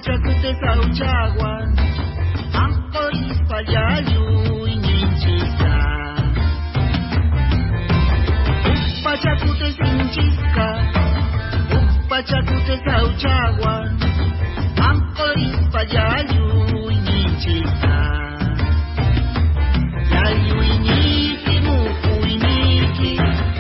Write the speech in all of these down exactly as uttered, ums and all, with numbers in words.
Upachakute sauchawan, Amporis payayu ininchisa. Upachakute sinchiska, Upachakute sauchawan, Amporis payayu ininchisa. Yayu iniki muku iniki,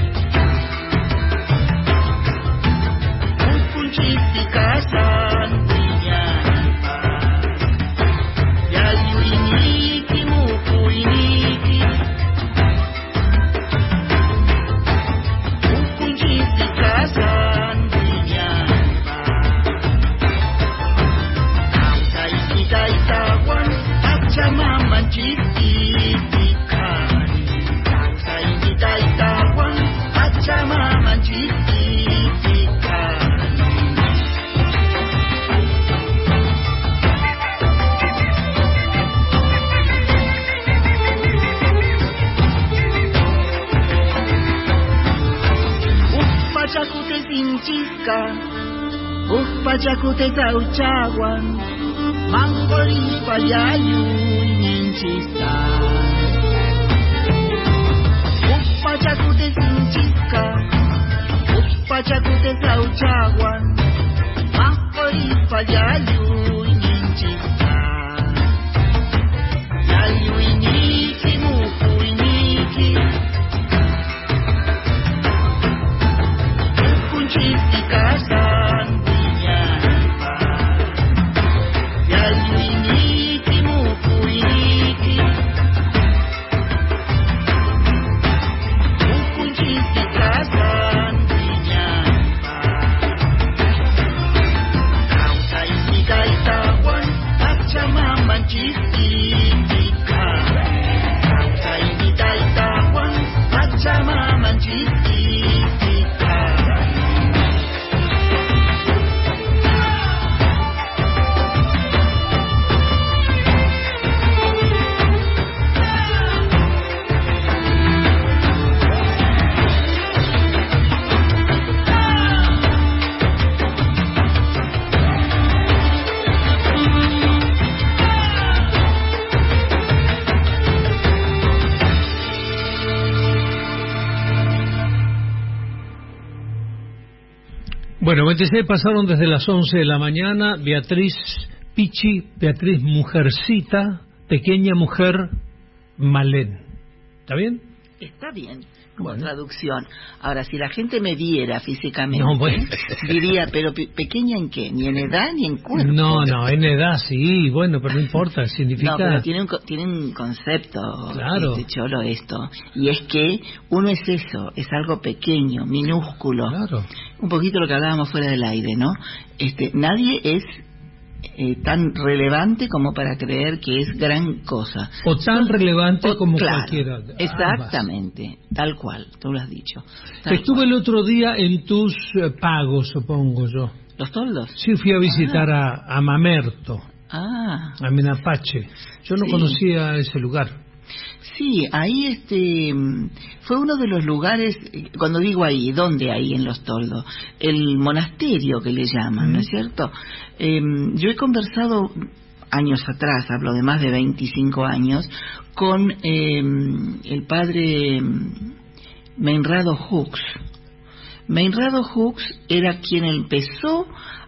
Ukunchisi kasan winyapa. Yayu iniki muku iniki, Ukunchisi kasan winyapa. Kaita itawan achamaman chikitikani. Kaita itawan achamaman chikitikani. Upachakute sinchiska, Upachakute sauchawan, Mangoris payayu ininchisa. Upachakute sinchiska, Upachakute sauchawan, Mangoris payayu ininchisa. Yayu iniki muku iniki, Ukunchisi kasan winyapa. Yayu iniki muku iniki, Ukunchisi kasan winyapa. Kausa inika itawan achamaman chikitikani. Kausa inika itawan achamaman chikitikani. Bueno, veintiséis pasaron desde las once de la mañana. Beatriz Pichi, Beatriz Mujercita, Pequeña Mujer, Malén. ¿Está bien? Está bien, como Bueno. traducción. Ahora, si la gente me viera físicamente, No, bueno. diría, pero pe- ¿pequeña en qué? Ni en edad ni en cuerpo. No, no, en edad sí, bueno, pero no importa, significa... No, pero tiene un, co- tiene un concepto, Claro. este cholo, esto. Y es que uno es eso, es algo pequeño, minúsculo. Claro. Un poquito lo que hablábamos fuera del aire, ¿no? Este, nadie es eh, tan relevante como para creer que es gran cosa. O tan relevante O- como claro, cualquiera. Exactamente, tal cual, tú lo has dicho. Tal Estuve cual. el otro día en tus eh, pagos, supongo yo. ¿Los toldos? Sí, fui a visitar a, a Mamerto, Ah, a Menapache. Yo no Sí. conocía ese lugar. sí, ahí este mm, fue uno de los lugares, eh, cuando digo ahí, ¿dónde ahí en Los Toldos? El monasterio que le llaman, Mm. ¿no es cierto? Eh, yo he conversado años atrás, hablo de más de veinticinco años, con eh, el padre Meinrado Hux. Meinrado Hux era quien empezó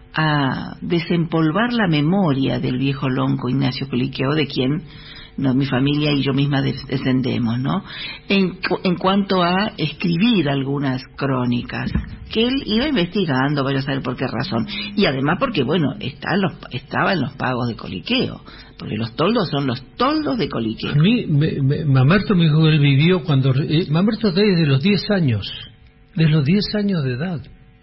a desempolvar la memoria del viejo lonco Ignacio Coliqueo, de quien no, mi familia y yo misma des- descendemos, ¿no? En, cu- en cuanto a escribir algunas crónicas, que él iba investigando, vaya a saber por qué razón. Y además porque, bueno, está en los, estaba en los pagos de Coliqueo, porque los toldos son los toldos de Coliqueo. A mí, me, me- Mamerto me dijo que él vivió cuando... eh, Mamerto desde los diez años, desde los diez años de edad.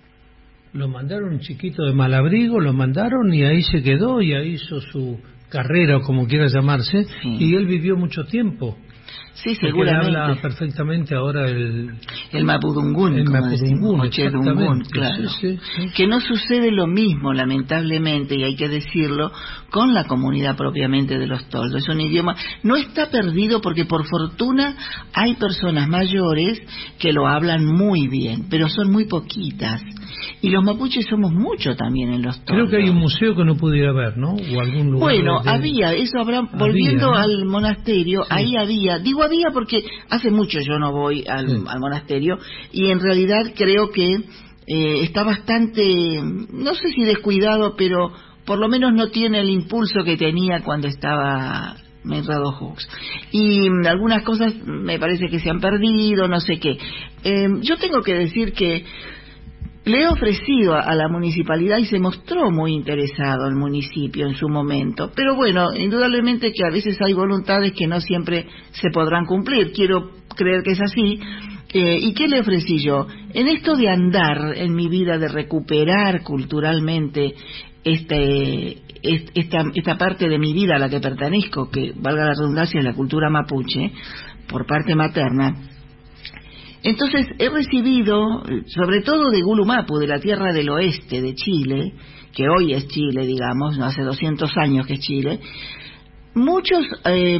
Lo mandaron chiquito de Malabrigo, lo mandaron y ahí se quedó y ahí hizo su carrera o como quiera llamarse, Sí. y él vivió mucho tiempo. Sí, Porque él seguramente. habla perfectamente ahora el... El mapudungún, El como mapudungún, decimos, o chedungún, exactamente, claro. sí, sí, sí. Que no sucede lo mismo, lamentablemente, y hay que decirlo, con la comunidad propiamente de los toldos. Es un idioma, no está perdido porque por fortuna hay personas mayores que lo hablan muy bien, pero son muy poquitas. Y los mapuches somos mucho también en los toldos. Creo que hay un museo que no pudiera ver, ¿no? O algún lugar. Bueno, de... había, eso habrá, volviendo había, ¿no? al monasterio, sí. Ahí había, digo había porque hace mucho yo no voy al, sí. al monasterio, y en realidad creo que eh, está bastante, no sé si descuidado, pero por lo menos no tiene el impulso que tenía cuando estaba Meinrad Hughes. Y um, algunas cosas me parece que se han perdido, no sé qué. Eh, yo tengo que decir que le he ofrecido a la municipalidad y se mostró muy interesado el municipio en su momento. Pero bueno, indudablemente que a veces hay voluntades que no siempre se podrán cumplir. Quiero creer que es así. Eh, ¿Y qué le ofrecí yo? En esto de andar en mi vida, de recuperar culturalmente este, esta, esta parte de mi vida a la que pertenezco, que valga la redundancia es la cultura mapuche, por parte materna. Entonces he recibido, sobre todo de Gulumapu, de la tierra del oeste de Chile, que hoy es Chile, digamos, no hace doscientos años que es Chile, muchos eh,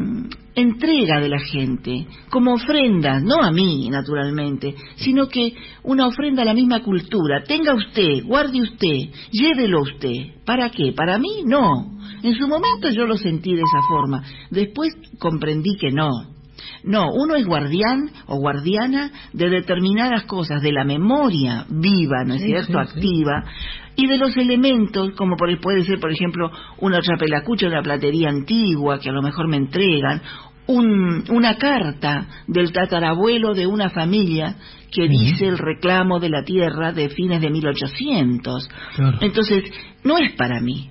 entrega de la gente, como ofrendas, no a mí, naturalmente, sino que una ofrenda a la misma cultura. Tenga usted, guarde usted, llévelo usted. ¿Para qué? ¿Para mí? No. En su momento yo lo sentí de esa forma. Después comprendí que no. No, uno es guardián o guardiana de determinadas cosas, de la memoria viva, ¿no es sí, cierto?, sí, activa, sí. Y de los elementos, como por, puede ser, por ejemplo, una chapelacucha de una platería antigua que a lo mejor me entregan, un, una carta del tatarabuelo de una familia que uh-huh. dice el reclamo de la tierra de fines de mil ochocientos. Claro. Entonces, no es para mí.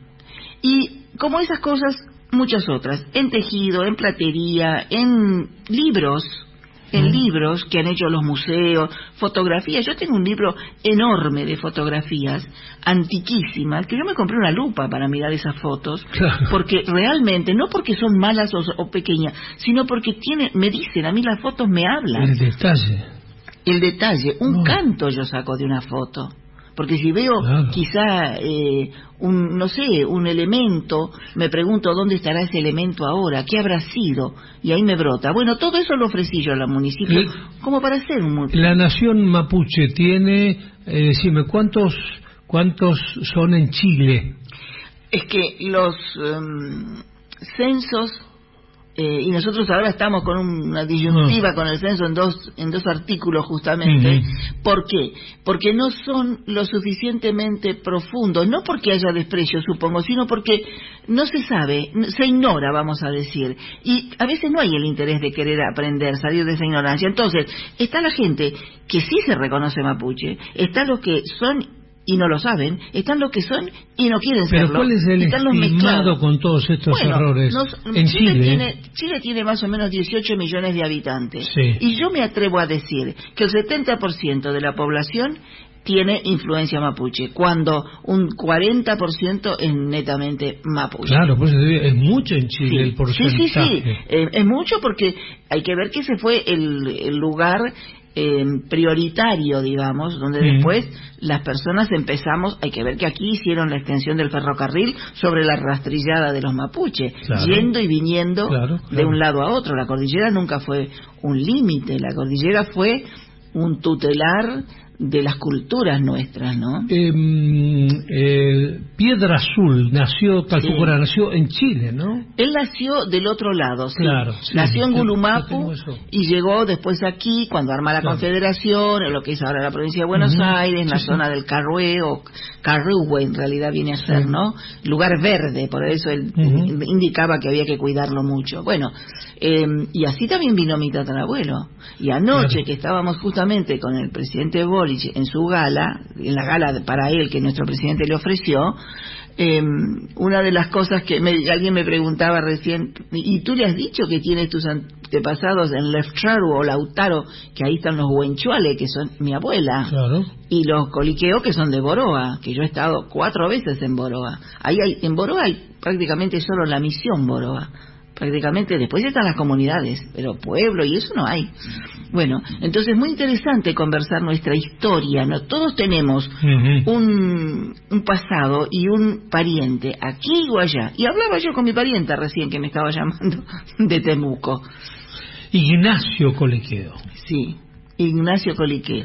Y como esas cosas, muchas otras, en tejido, en platería, en libros, en mm. libros que han hecho los museos, fotografías. Yo tengo un libro enorme de fotografías, antiquísimas, que yo me compré una lupa para mirar esas fotos, claro. Porque realmente, no porque son malas o, o pequeñas, sino porque tiene, me dicen, a mí las fotos me hablan. El detalle. El detalle, un no. canto yo saco de una foto. Porque si veo claro. quizá eh, un, no sé, un elemento, me pregunto dónde estará ese elemento ahora, qué habrá sido, y ahí me brota. Bueno, todo eso lo ofrecí yo al municipio, ¿Y? como para hacer un... La nación mapuche tiene, eh, decime, ¿cuántos, cuántos son en Chile? Es que los um, censos... Eh, y nosotros ahora estamos con una disyuntiva uh-huh. con el censo en dos en dos artículos justamente. Uh-huh. ¿Por qué? Porque no son lo suficientemente profundos, no porque haya desprecio, supongo, sino porque no se sabe, se ignora, vamos a decir, y a veces no hay el interés de querer aprender, salir de esa ignorancia. Entonces, está la gente que sí se reconoce mapuche, está los que son y no lo saben, están los que son y no quieren Pero serlo. ¿cuál es el estimado con todos estos bueno, errores? Nos, en Chile, Chile tiene, Chile tiene más o menos dieciocho millones de habitantes. Sí. Y yo me atrevo a decir que el setenta por ciento de la población tiene influencia mapuche, cuando un cuarenta por ciento es netamente mapuche. Claro, pues es mucho en Chile sí. el porcentaje. Sí, sí, sí, eh, es mucho porque hay que ver que ese fue el, el lugar... Eh, prioritario, digamos, donde mm. después las personas empezamos, hay que ver que aquí hicieron la extensión del ferrocarril sobre la rastrillada de los mapuches, claro. yendo y viniendo claro, claro. de un lado a otro. La cordillera nunca fue un límite, la cordillera fue un tutelar de las culturas nuestras, ¿no? Eh, eh, Piedra Azul nació, Calfucura, sí. nació en Chile, ¿no? Él nació del otro lado, sí. Claro, sí, nació en sí, Gulumapu y llegó después aquí, cuando arma la claro. Confederación, en lo que es ahora la provincia de Buenos uh-huh. Aires, en sí, la sí. zona del Carrué, o Carruhue en realidad viene a ser, sí. ¿no? Lugar verde, por eso él uh-huh. indicaba que había que cuidarlo mucho. Bueno, eh, y así también vino mi tatarabuelo. Y anoche claro. que estábamos justamente con el presidente Boric en su gala, en la gala para él que nuestro presidente le ofreció, eh, una de las cosas que me, alguien me preguntaba recién, ¿y tú le has dicho que tienes tus antepasados en Lefcharu o Lautaro, que ahí están los huenchuales, que son mi abuela, claro. y los coliqueo, que son de Boroa, que yo he estado cuatro veces en Boroa? Ahí hay, en Boroa hay prácticamente solo la misión Boroa, prácticamente, después están las comunidades, pero pueblo y eso no hay. Bueno, entonces es muy interesante conversar nuestra historia, ¿no? Todos tenemos uh-huh. un, un pasado y un pariente, aquí o allá. Y hablaba yo con mi parienta recién, que me estaba llamando, de Temuco. Ignacio Coliqueo. Sí, Ignacio Coliqueo.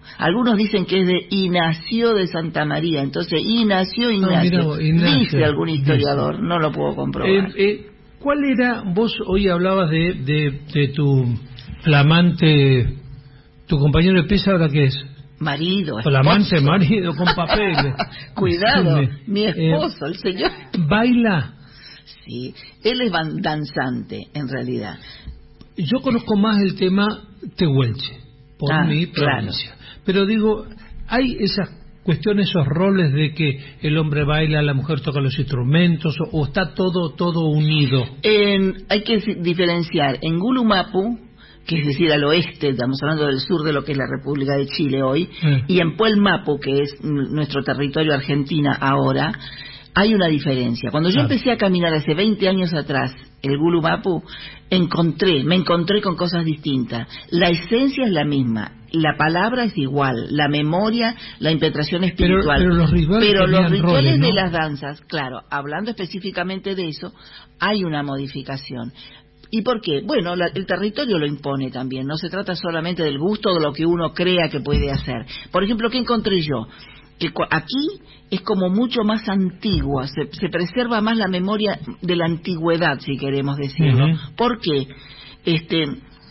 Algunos dicen que es de Ignacio de Santa María, entonces Ignacio, Ignacio, no, mira, Ignacio dice algún historiador, dice. no lo puedo comprobar. Eh, eh, ¿Cuál era, vos hoy hablabas de, de, de tu flamante, tu compañero de pieza, ¿ahora qué es? Marido, esposo. Flamante marido con papeles. Cuidado, Sí, mi esposo, eh, el señor. ¿Baila? Sí, él es danzante, en realidad. Yo conozco más el tema tehuelche, por Ah, mi provincia. Claro. Pero digo, hay esas cuestiones, esos roles de que el hombre baila, la mujer toca los instrumentos, o, o está todo todo unido. En, hay que diferenciar en Gulumapu, que es decir, al oeste, estamos hablando del sur de lo que es la República de Chile hoy, eh. y en Puelmapu, que es nuestro territorio Argentina ahora, hay una diferencia. Cuando yo claro. empecé a caminar hace veinte años atrás el Gulumapu, encontré, me encontré con cosas distintas. La esencia es la misma, la palabra es igual, la memoria, la impetración espiritual. Pero, pero los rituales, pero los rituales roles, ¿no? de las danzas, claro, hablando específicamente de eso, hay una modificación. ¿Y por qué? Bueno, la, el territorio lo impone también, no se trata solamente del gusto o de lo que uno crea que puede hacer. Por ejemplo, ¿qué encontré yo? Que aquí es como mucho más antigua, se, se preserva más la memoria de la antigüedad, si queremos decirlo. Uh-huh. ¿Por qué? Este,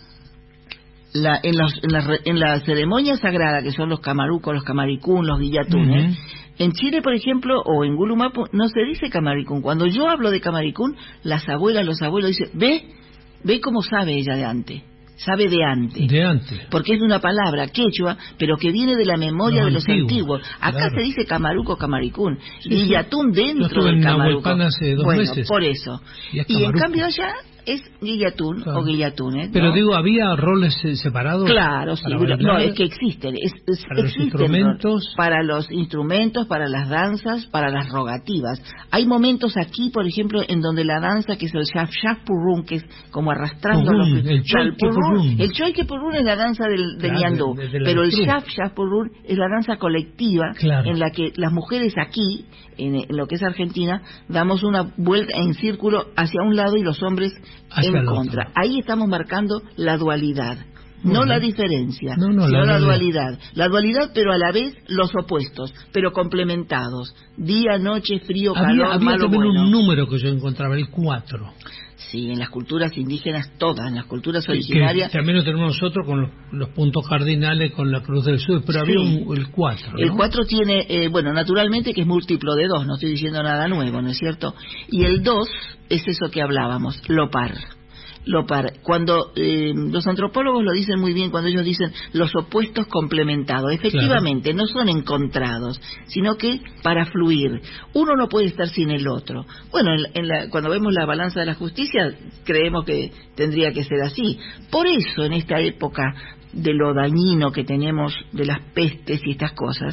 la, en, los, en, la, en la ceremonia sagrada, que son los camarucos, los camaricún, los guillatunes, uh-huh. en Chile, por ejemplo, o en Gulumapu, no se dice camaricún. Cuando yo hablo de camaricún, las abuelas, los abuelos dicen, ve, ve cómo sabe ella de antes. Sabe de antes. De antes. Porque es una palabra quechua, pero que viene de la memoria no, de los antiguo, antiguos. Acá claro. se dice camaruco, camaricún. Sí, y yatún dentro del camaruco. Hace dos bueno, meses. por eso. Y, y en cambio allá es guillatún claro. o guillatunes. Pero ¿no? digo, ¿había roles separados? Claro, sí. No, es que existen. Es, es, para existen los instrumentos. Para los instrumentos, para las danzas, para las rogativas. Hay momentos aquí, por ejemplo, en donde la danza, que es el shaf shaf purrún, que es como arrastrando purrún, los... el choique purrún. El choique purrún es la danza del, del claro, ñandú, de, de pero el cruz. shaf shaf purrún es la danza colectiva claro. en la que las mujeres aquí, en, en lo que es Argentina, damos una vuelta en círculo hacia un lado y los hombres hacia en contra. Otro. Ahí estamos marcando la dualidad. No uh-huh. la diferencia, no, no, sino la, la dualidad. La dualidad, pero a la vez los opuestos, pero complementados. Día, noche, frío, había, calor, había malo, también bueno. un número que yo encontraba, el cuatro. Sí, en las culturas indígenas todas, en las culturas originarias. Que también lo tenemos nosotros con los, los puntos cardinales, con la Cruz del Sur, pero sí. había un, el cuatro, ¿no? El cuatro tiene, eh, bueno, naturalmente que es múltiplo de dos, no estoy diciendo nada nuevo, ¿no es cierto? Y el dos es eso que hablábamos, lo par. Lo par. Cuando eh, los antropólogos lo dicen muy bien, cuando ellos dicen los opuestos complementados, efectivamente claro. no son encontrados, sino que para fluir. Uno no puede estar sin el otro. Bueno, en, en la, cuando vemos la balanza de la justicia, creemos que tendría que ser así. Por eso, en esta época de lo dañino que tenemos, de las pestes y estas cosas,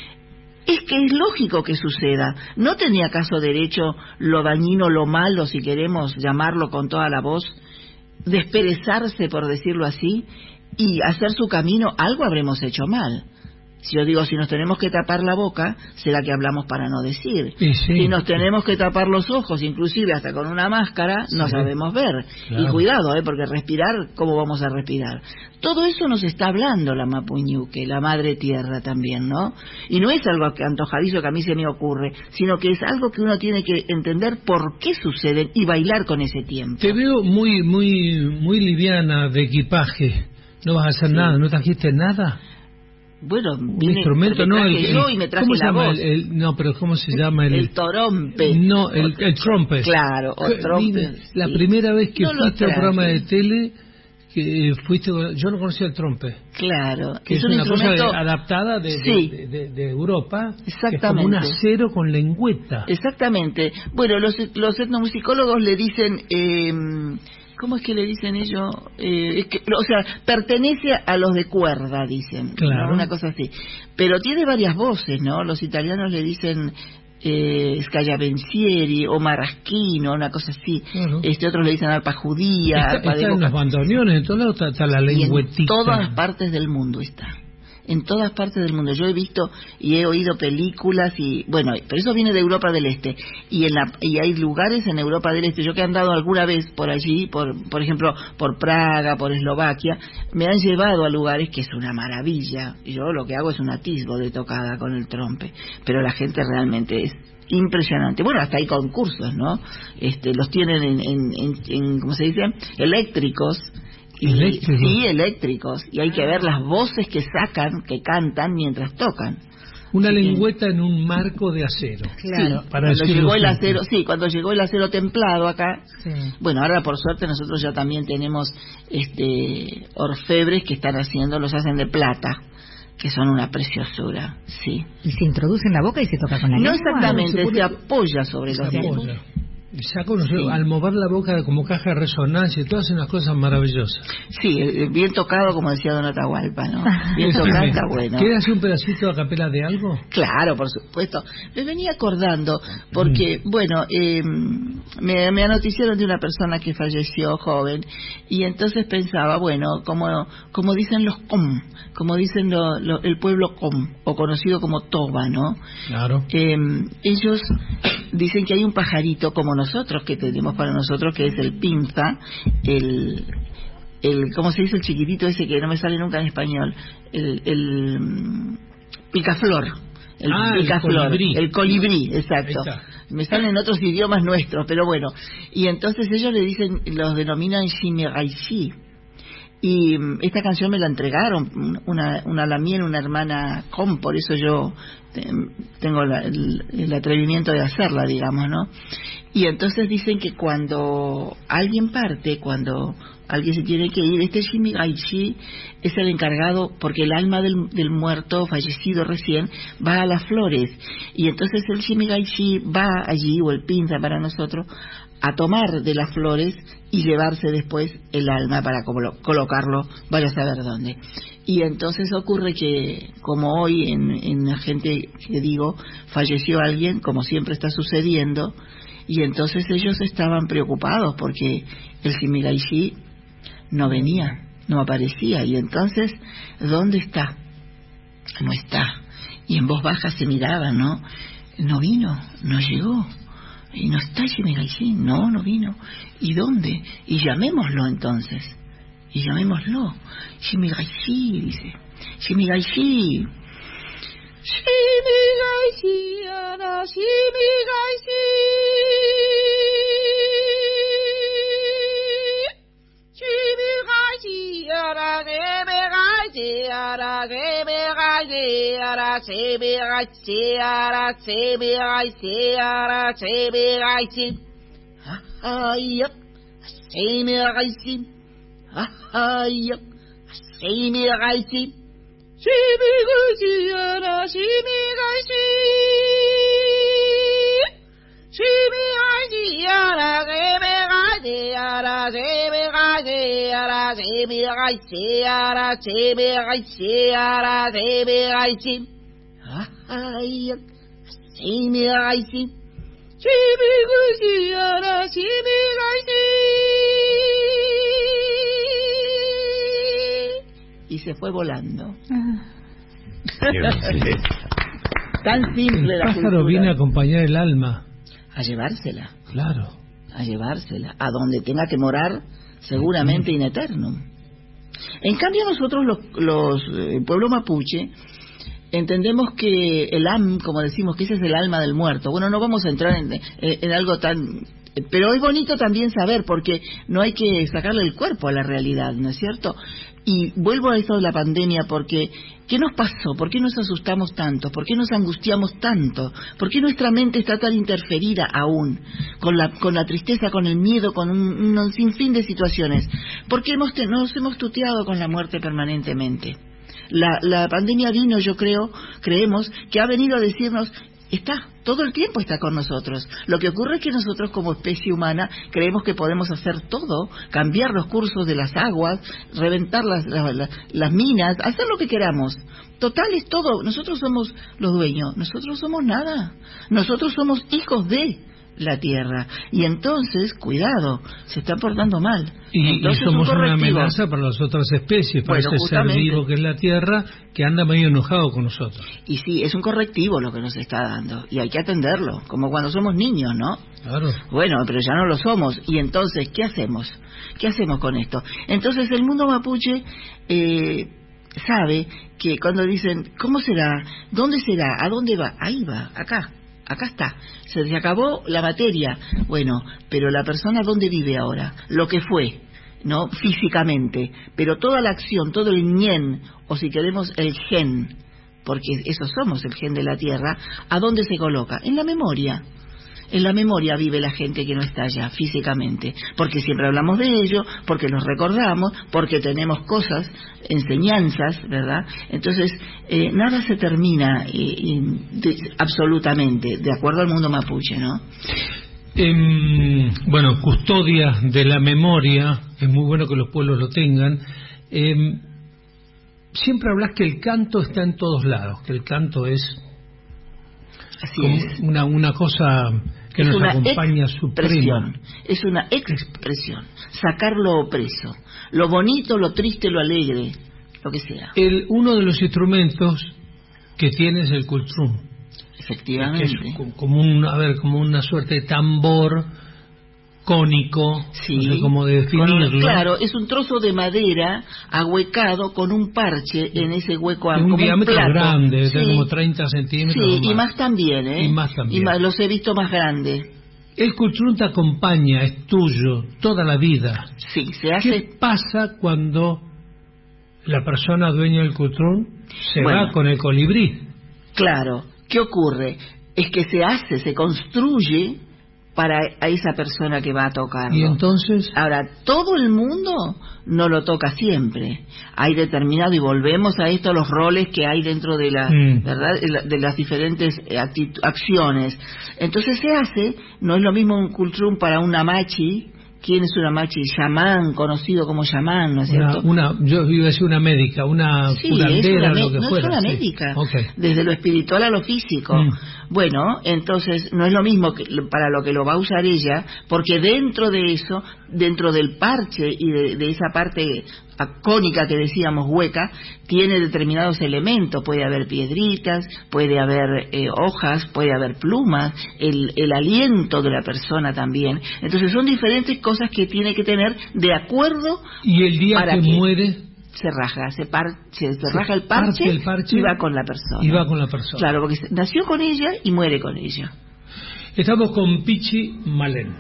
es que es lógico que suceda. ¿No tenía acaso derecho lo dañino, lo malo, si queremos llamarlo con toda la voz, desperezarse, por decirlo así, y hacer su camino? Algo habremos hecho mal. Si yo digo, si nos tenemos que tapar la boca, será que hablamos para no decir. Sí, sí. Si nos tenemos que tapar los ojos, inclusive hasta con una máscara, sí. no sabemos ver. Claro. Y cuidado, ¿eh? porque respirar, ¿cómo vamos a respirar? Todo eso nos está hablando la Mapuñuque, la Madre Tierra también, ¿no? Y no es algo que antojadizo que a mí se me ocurre, sino que es algo que uno tiene que entender por qué suceden y bailar con ese tiempo. Te veo muy, muy, muy liviana de equipaje. No vas a hacer sí. nada, ¿no trajiste nada? Bueno, un instrumento, no, el, el, yo y me traje ¿cómo se la llama voz? El, el, no, pero ¿cómo se llama el? El torompe. No, el, el trompe. Claro, o trompe. La sí. primera vez que no fuiste a un programa de tele, que fuiste, yo no conocía el trompe. Claro, que es, es un una instrumento cosa adaptada de, sí. de, de, de Europa. Exactamente. Que es como un acero con lengüeta. Exactamente. Bueno, los, los etnomusicólogos le dicen. Eh, ¿Cómo es que le dicen ellos? Eh, es que, o sea, pertenece a los de cuerda, dicen. Claro. ¿no? Una cosa así. Pero tiene varias voces, ¿no? Los italianos le dicen eh, Scagliapensieri o Maraschino, una cosa así. Claro. Este otros le dicen arpa judía. Está, arpa está de en los bandoneones, en todos lados está, está la lengüetita. Y en todas partes del mundo está. en todas partes del mundo. Yo he visto y he oído películas y, bueno, pero eso viene de Europa del Este. Y en la y hay lugares en Europa del Este, yo que he andado alguna vez por allí, por por ejemplo, por Praga, por Eslovaquia, me han llevado a lugares que es una maravilla. Yo lo que hago es un atisbo de tocada con el trompe, pero la gente realmente es impresionante. Bueno, hasta hay concursos, ¿no? Este, los tienen en, en, en, en ¿cómo se dice? Eléctricos. Y, ¿Eléctricos? Sí, eléctricos. Y hay que ver las voces que sacan, que cantan mientras tocan. Una Sí. lengüeta en un marco de acero. Claro. Sí, Para cuando decirlo llegó el simple. acero, sí, cuando llegó el acero templado acá. Sí. Bueno, ahora por suerte nosotros ya también tenemos este orfebres que están haciendo, los hacen de plata, que son una preciosura, sí. Y se introduce en la boca y se toca con la No lengua. exactamente, se pone- se apoya sobre Se los dientes. apoya. Y saca unos- Sí. al mover la boca como caja de resonancia y todas hacen unas cosas maravillosas. Sí, eh, bien tocado, como decía Don Atahualpa, ¿no? Bien Eso tocado me- está bueno. ¿Quieres hacer un pedacito a capela de algo? Claro, por supuesto. Me venía acordando, porque, bueno, eh, me, me anoticiaron de una persona que falleció joven, y entonces pensaba, bueno, como, como dicen los com, como dicen lo, lo- el pueblo com, o conocido como toba, ¿no? Claro. Eh, ellos dicen que hay un pajarito como nosotros, que tenemos para nosotros, que es el pinza, el... el ¿cómo se dice el chiquitito ese que no me sale nunca en español? El, el mm, picaflor. El Ah, el picaflor, colibrí. el colibrí, exacto. Ahí está. Me salen otros idiomas nuestros, pero bueno. Y entonces ellos le dicen, los denominan Shimegaishi. Y mm, esta canción me la entregaron, una, una la mía, una hermana com, por eso yo te- tengo la- el, el atrevimiento de hacerla, digamos, ¿no? Y entonces dicen que cuando alguien parte, cuando alguien se tiene que ir, este Shimigaishi es el encargado, porque el alma del, del muerto, fallecido recién, va a las flores, y entonces el Shimigaishi va allí, o el pinza para nosotros, a tomar de las flores y llevarse después el alma para colo- colocarlo, vaya a saber dónde. Y entonces ocurre que, como hoy en, en la gente que digo, falleció alguien, como siempre está sucediendo, y entonces ellos estaban preocupados porque el Shimigaishi no venía, no aparecía, y entonces, ¿dónde está? No está. Y en voz baja se miraban, ¿no? No vino, no llegó. Y no está Shimigaishi, no, no vino. ¿Y dónde? Y llamémoslo entonces. Y llamémoslo. Shimigaishi, dice. Shimigaishi. Shimigaishi, ara, Shimigaishi. Shimigaishi, ara, Shimigaishi, ara, Shimigaishi, ara, Shimigaishi, ara, Shimigaishi, ara, Shimigaishi. Ay, Shimigaishi. Ay, Shimigaishi. Shimigaishi, ara, Shimigaishi. Shimigaishi, ara, Shimigaishi, ara, Shimigaishi, ara, Shimigaishi, ara, Shimigaishi, ara, Shimigaishi. Ay, Shimigaishi. Shimigaishi, ara, Shimigaishi. Y se fue volando. Tan simple El la pájaro cultura. viene a acompañar el alma. A llevársela, Claro. a llevársela, a donde tenga que morar, seguramente in eternum. En cambio nosotros los, los eh, el pueblo mapuche entendemos que el am, como decimos, que ese es el alma del muerto. Bueno, no vamos a entrar en, en, en algo tan... Pero es bonito también saber, porque no hay que sacarle el cuerpo a la realidad, ¿no es cierto? Y vuelvo a eso de la pandemia, porque ¿qué nos pasó? ¿Por qué nos asustamos tanto? ¿Por qué nos angustiamos tanto? ¿Por qué nuestra mente está tan interferida aún con la, con la tristeza, con el miedo, con un, un sinfín de situaciones? Porque hemos, nos hemos tuteado con la muerte permanentemente. La, la pandemia vino, yo creo, creemos, que ha venido a decirnos, está, todo el tiempo está con nosotros. Lo que ocurre es que nosotros como especie humana creemos que podemos hacer todo, cambiar los cursos de las aguas, reventar las, las, las minas, hacer lo que queramos. Total es todo, nosotros somos los dueños, nosotros somos nada, nosotros somos hijos de la Tierra. Y entonces, cuidado, se está portando mal. Y, entonces, y somos un una amenaza para las otras especies, para bueno, ese justamente. ser vivo que es la Tierra, que anda medio enojado con nosotros. Y sí, es un correctivo lo que nos está dando, y hay que atenderlo, como cuando somos niños, ¿no? Claro. Bueno, pero ya no lo somos, y entonces, ¿qué hacemos? ¿Qué hacemos con esto? Entonces, el mundo mapuche eh, sabe que cuando dicen, ¿cómo será? ¿Dónde será? ¿A dónde va? Ahí va, acá. Acá está, se acabó la materia. Bueno, pero la persona ¿dónde vive ahora? Lo que fue, ¿no? Físicamente. Pero toda la acción, todo el ñen, o si queremos el gen, porque eso somos, el gen de la Tierra, ¿a dónde se coloca? En la memoria. En la memoria vive la gente que no está allá físicamente, porque siempre hablamos de ello, porque los recordamos, porque tenemos cosas, enseñanzas, ¿verdad? Entonces, eh, nada se termina eh, de, absolutamente, de acuerdo al mundo mapuche, ¿no? Eh, bueno, custodia de la memoria, es muy bueno que los pueblos lo tengan. Eh, siempre hablas que el canto está en todos lados, que el canto es... Así como es. Una, una cosa que es nos una acompaña suprema. Es una expresión, sacar lo opreso, lo bonito, lo triste, lo alegre, lo que sea. El, uno de los instrumentos que tiene es el kultrum. Efectivamente. Que es como, un, a ver, como una suerte de tambor cónico, sí, no sé cómo definirlo. Con, claro, es un trozo de madera ahuecado con un parche en ese hueco. Un como diámetro un plato. grande, sí. de como treinta centímetros. Sí, más. y más también, ¿eh? Y más también. Y más, los he visto más grandes. El kultrum te acompaña, es tuyo, toda la vida. Sí, se hace... ¿Qué pasa cuando la persona dueña del kultrum se bueno, va con el colibrí? Claro, ¿qué ocurre? Es que se hace, se construye para a esa persona que va a tocarlo. ¿Y entonces? Ahora, todo el mundo no lo toca siempre. Hay determinado, y volvemos a esto, los roles que hay dentro de la, mm. ¿verdad? De las diferentes acciones. Entonces se hace, no es lo mismo un kultrum para un amachi. ¿Quién es un amachi? Chamán, conocido como chamán, ¿no es una, cierto? Una, yo iba a decir una médica, una sí, curandera, es una, lo que no fuera. Es una sí. médica, Okay. Desde lo espiritual a lo físico. Mm. Bueno, entonces no es lo mismo que para lo que lo va a usar ella, porque dentro de eso, dentro del parche y de, de esa parte cónica que decíamos hueca, tiene determinados elementos. Puede haber piedritas, puede haber eh, hojas, puede haber plumas, el, el aliento de la persona también. Entonces son diferentes cosas que tiene que tener de acuerdo. Y el día para que, que muere se raja, se, par, se, se se raja el parche, el parche y va con la persona. Y va con la persona. Claro, porque nació con ella y muere con ella. Estamos con Pichi Malén.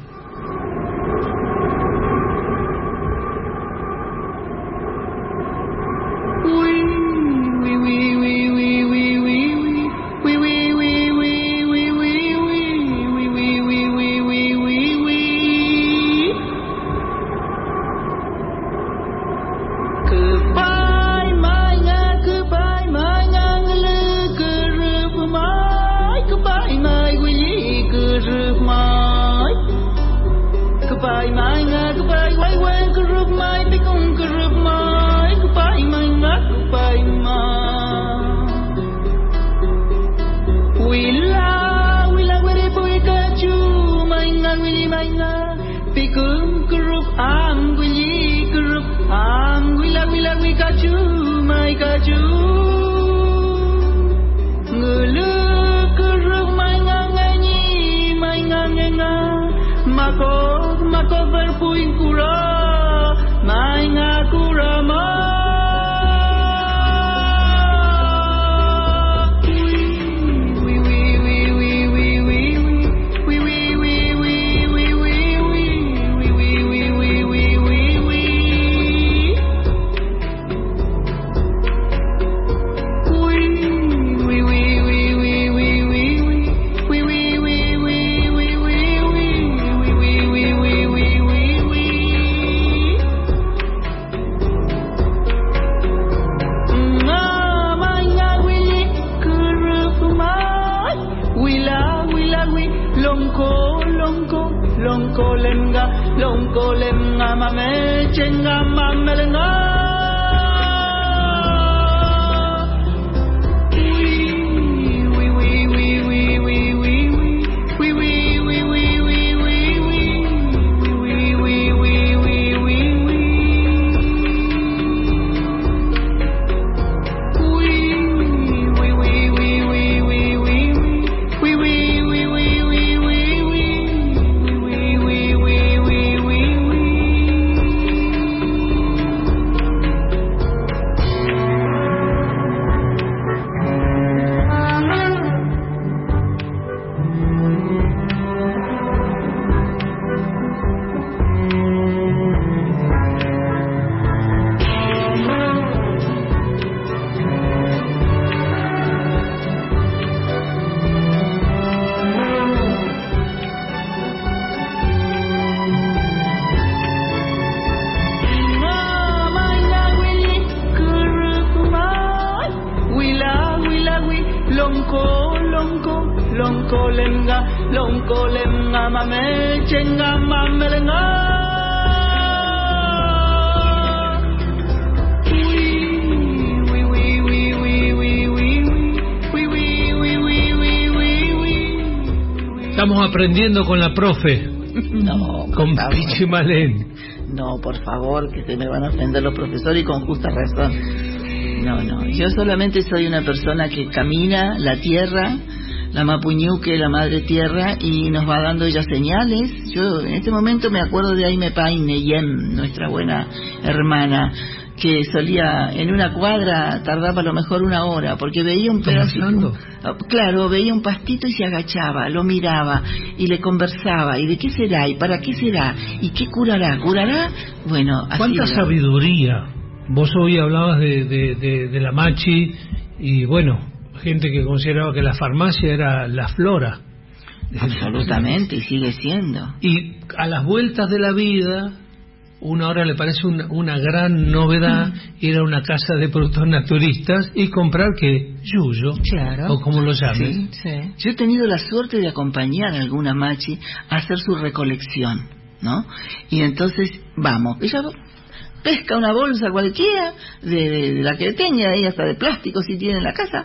Wee wee wee wee wee wee wee wee wee wee wee mame chenga mamelenga. Estamos aprendiendo con la profe. No, con Pichi Malén. No, por favor, que se me van a ofender los profesores y con justa razón. No, no, yo solamente soy una persona que camina la tierra, la Mapuñuque, la madre tierra, y nos va dando ella señales. Yo en este momento me acuerdo de Aime Paine Yem, nuestra buena hermana, que solía en una cuadra, tardaba a lo mejor una hora, porque veía un pedacito, claro, veía un pastito y se agachaba, lo miraba y le conversaba, y de qué será, y para qué será, y qué curará, curará, bueno, así cuánta era. Sabiduría. Vos hoy hablabas de, de, de, de la machi, y bueno, gente que consideraba que la farmacia era la flora. Absolutamente, y sigue siendo. Y a las vueltas de la vida, una hora le parece una, una gran novedad ir a una casa de productos naturistas y comprar que yuyo, claro, o como lo llamen. Sí, sí. Yo he tenido la suerte de acompañar a alguna machi a hacer su recolección, ¿no? Y entonces, vamos, ella pesca una bolsa cualquiera, de, de, de la que tenga, ella hasta de plástico si tiene en la casa,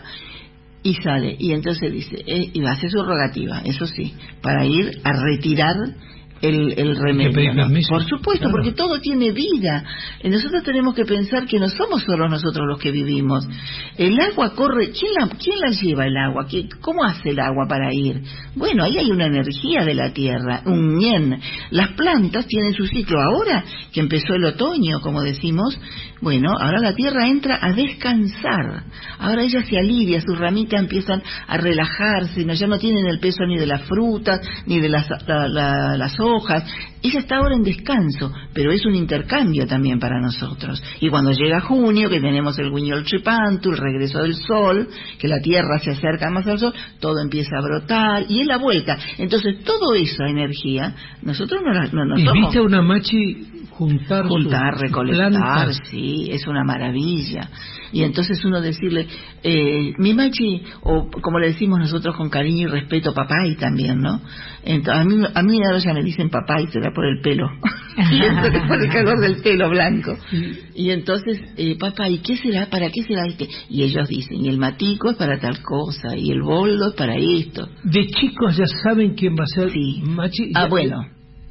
y sale, y entonces dice, eh, y va a hacer su rogativa, eso sí, para ir a retirar el, el remedio, ¿no? Por supuesto, claro, porque todo tiene vida. Nosotros tenemos que pensar que no somos solo nosotros los que vivimos. El agua corre, ¿quién la, quién la lleva el agua? ¿Qué, ¿Cómo hace el agua para ir? Bueno, ahí hay una energía de la tierra, un yen. Las plantas tienen su ciclo. Ahora que empezó el otoño, como decimos, bueno, ahora la tierra entra a descansar. Ahora ella se alivia, sus ramitas empiezan a relajarse, no, ya no tienen el peso ni de las frutas, ni de las, la, la, las hojas. Ella está ahora en descanso, pero es un intercambio también para nosotros. Y cuando llega junio, que tenemos el Huiñol-Chipantu, el regreso del sol, que la tierra se acerca más al sol, todo empieza a brotar, y es la vuelta. Entonces, toda esa energía, nosotros no la no, no ¿Y somos. viste a una machi juntar, juntar, recolectar, plantas? Sí, es una maravilla. Y entonces uno decirle, eh, mi machi, o como le decimos nosotros con cariño y respeto, papay también, ¿no? Entonces, a mí a mí ahora ya me dicen papay, será por el pelo, pienso que por el calor del pelo blanco. Y entonces, eh, papay, ¿qué será? ¿Para qué será este? Y ellos dicen, y el matico es para tal cosa, y el boldo es para esto. De chicos ya saben quién va a ser, sí, machi. Ah, bueno.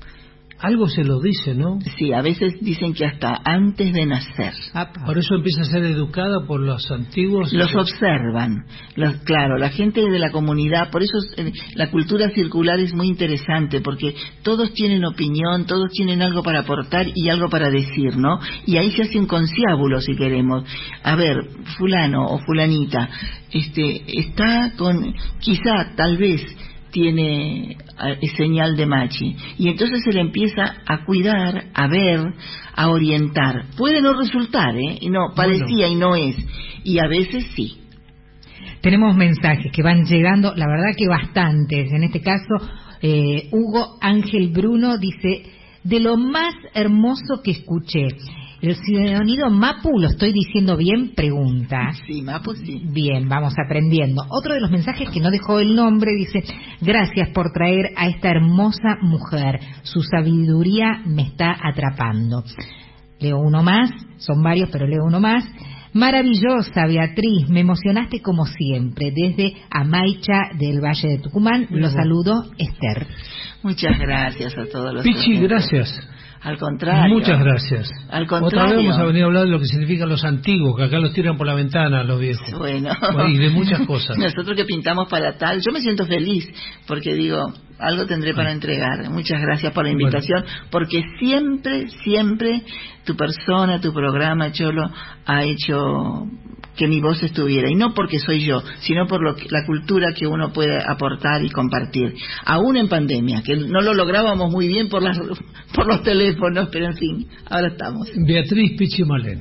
Algo se lo dice, ¿no? Sí, a veces dicen que hasta antes de nacer. Por eso empieza a ser educada por los antiguos. Los que... observan. Los, claro, la gente de la comunidad, por eso eh, la cultura circular es muy interesante, porque todos tienen opinión, todos tienen algo para aportar y algo para decir, ¿no? Y ahí se hace un conciliábulo, si queremos. A ver, fulano o fulanita, este, está con, quizá, tal vez, tiene eh, señal de machi, y entonces se le empieza a cuidar, a ver, a orientar. Puede no resultar, ¿eh? Y no, parecía bueno. Y no es, y a veces sí. Tenemos mensajes que van llegando, la verdad que bastantes. En este caso, eh, Hugo Ángel Bruno dice, de lo más hermoso que escuché. El sonido Mapu, ¿lo estoy diciendo bien? Pregunta. Sí, Mapu, sí. Bien, vamos aprendiendo. Otro de los mensajes que no dejó el nombre dice, gracias por traer a esta hermosa mujer. Su sabiduría me está atrapando. Leo uno más, son varios, pero leo uno más. Maravillosa, Beatriz, me emocionaste como siempre. Desde Amaicha del Valle de Tucumán, los saludo, Esther. Muchas gracias a todos los Pichi, gracias. Al contrario. Muchas gracias. Al contrario. Otra vez vamos a venir a hablar de lo que significan los antiguos, que acá los tiran por la ventana los viejos. Bueno. Y de muchas cosas. Nosotros que pintamos para tal, yo me siento feliz, porque digo, algo tendré para entregar. Muchas gracias por la invitación, bueno. Porque siempre, siempre tu persona, tu programa, Cholo, ha hecho que mi voz estuviera, y no porque soy yo, sino por lo que, la cultura que uno puede aportar y compartir, aún en pandemia, que no lo lográbamos muy bien por las por los teléfonos, pero en fin, ahora estamos. Beatriz Pichi Malén.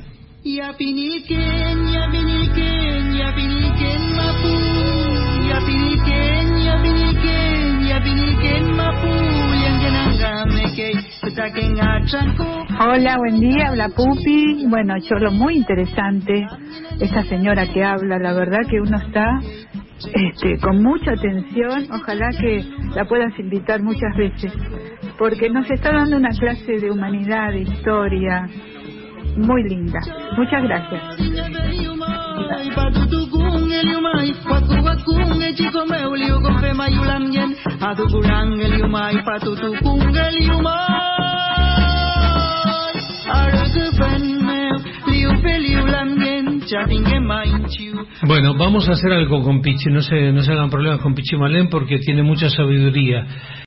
Hola, buen día, habla Pupi. Bueno, Cholo, muy interesante esta señora que habla, la verdad que uno está este, con mucha atención. Ojalá que la puedas invitar muchas veces, porque nos está dando una clase de humanidad, de historia, muy linda. Muchas gracias. Bueno, vamos a hacer algo con Pichi, no se, no se hagan problemas con Pichi Malén porque tiene mucha sabiduría.